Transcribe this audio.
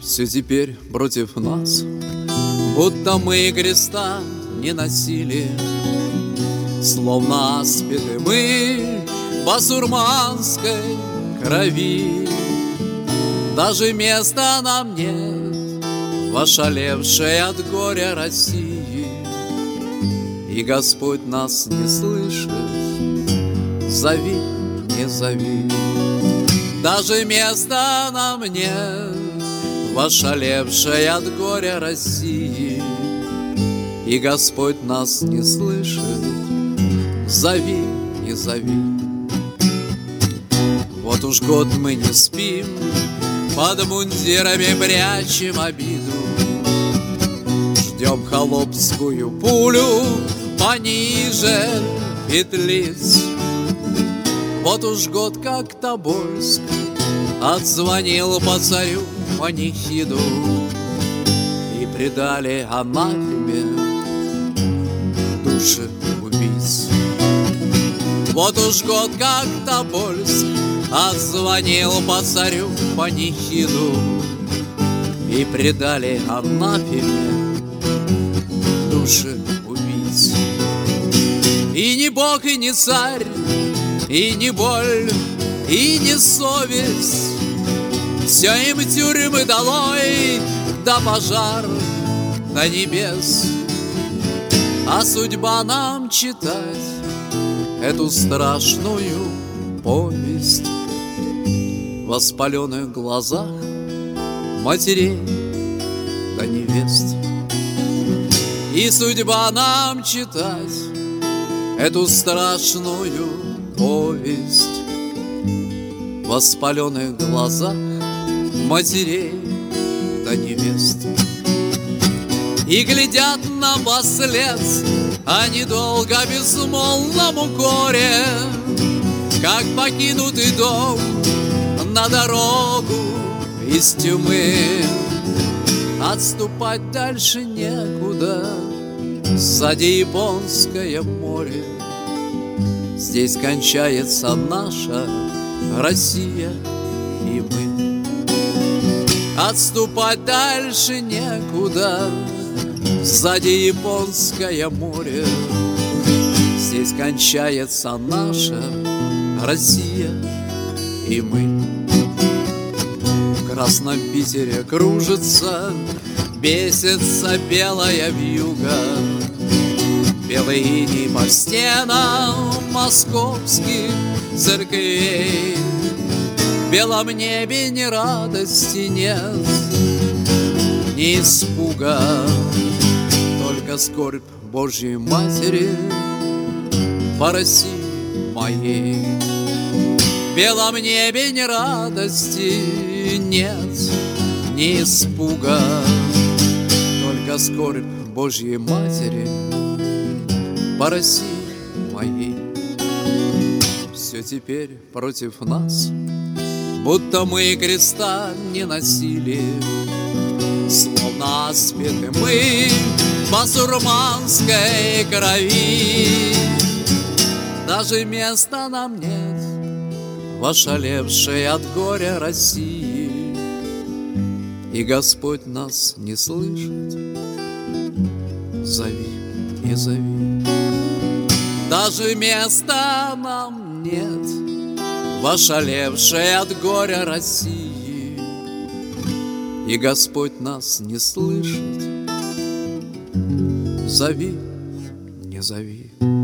Все теперь против нас, будто мы креста не носили, словно аспиды мы басурманской крови. Даже места нам нет в ошалевшей от горя России, и Господь нас не слышит, зови, не зови. Даже места нам нет в ошалевшей от горя России, и Господь нас не слышит, зови, не зови. Вот уж год мы не спим, под мундирами прячем обиду, ждем холопскую пулю пониже петлиц. Вот уж год как Тобольск отзвонил по царю панихиду, и предали анафеме души убийц. Вот уж год как Тобольск отзвонил по царю панихиду, и предали анафеме души убийц. И не Бог, и не царь, и не боль, и не совесть, все им тюрьмы долой, да пожар до небес. А судьба нам читать эту страшную повесть в воспаленных глазах матерей да невест. И судьба нам читать эту страшную повесть в воспаленных глазах матерей да невест. И глядят нам вслед они долго в безмолвном укоре, как покинутый дом на дорогу из тьмы. Отступать дальше некуда, сзади Японское море. Здесь кончается наша Россия и мы. Отступать дальше некуда, сзади Японское море. Здесь кончается наша Россия и мы. В красном Питере кружится, бесится белая вьюга, белый иней по стенам московских церквей. В белом небе ни радости нет, ни испуга, только скорбь Божьей Матери по России моей. В белом небе ни радости нет, ни испуга, только скорбь Божьей Матери по России моей. Все теперь против нас, будто мы креста не носили, словно аспиды мы басурманской крови. Даже места нам нет в ошалевшей от горя России, и Господь нас не слышит, зови, не зови. Даже места нам нет в ошалевшей от горя России, и Господь нас не слышит, зови, не зови.